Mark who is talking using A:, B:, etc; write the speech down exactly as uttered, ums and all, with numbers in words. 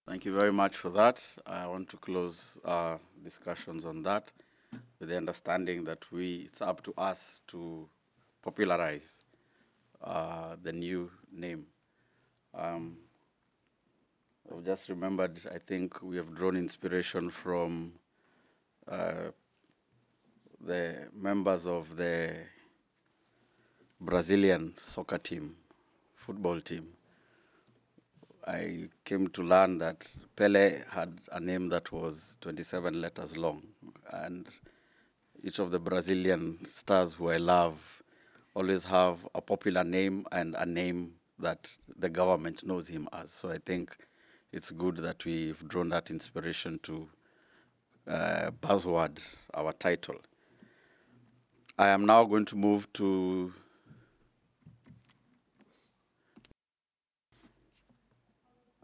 A: Thank you very much for that. I want to close our discussions on that with the understanding that we it's up to us to popularize uh, the new name. Um, I've just remembered, I think we have drawn inspiration from uh, the members of the Brazilian soccer team, football team. I came to learn that Pele had a name that was twenty-seven letters long, and each of the Brazilian stars who I love always have a popular name and a name that the government knows him as. So I think it's good that we've drawn that inspiration to uh, buzzword our title. I am now going to move to